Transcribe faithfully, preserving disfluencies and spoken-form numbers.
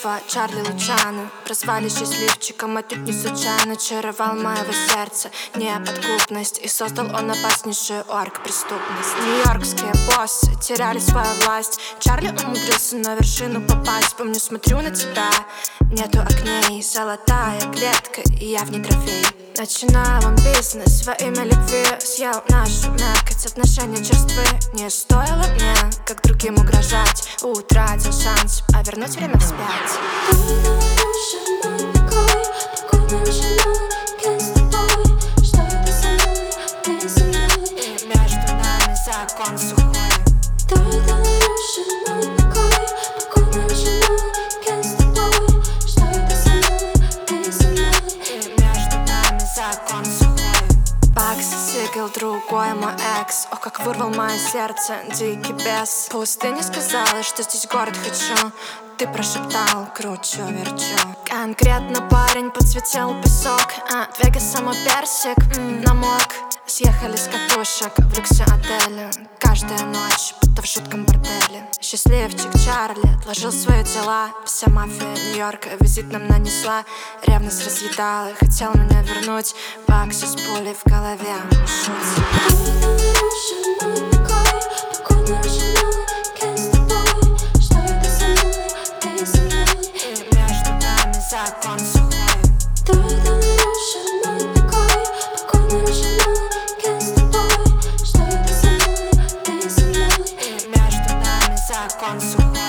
детства Чарли Лучано прозвали счастливчиком, отнюдь не случайно. Чаровал моего сердца неподкупность, и создал он опаснейшую оргпреступность. Нью-йоркские боссы теряли свою власть. Чарли умудрился на вершину попасть. Помню, смотрю на тебя, нету окней, золотая клетка, и я в ней трофей. Начинал он бизнес во имя любви, съел нашу мякоть, отношения черствы. Не стоило мне, как другим, угрожать. Утратил шанс, а вернуть время вспять. И между нами закон сухой. Бакс сыграл другой мой экс. Ох, как вырвал мое сердце дикий бес. Пустыня сказала, что здесь город хочу. Ты прошептал, кручу, верчу. Конкретно парень подсветил песок, а Вегаса мой персик м, намок. Съехали с катушек в люксе-отеле. Каждая ночь, будто в жутком борделе. Счастливчик Чарли отложил свои дела. Вся мафия Нью-Йорка визит нам нанесла. Ревность разъедала, хотел меня вернуть. Бакси с пулей в голове. И между нами закон сухой. Закон сухой.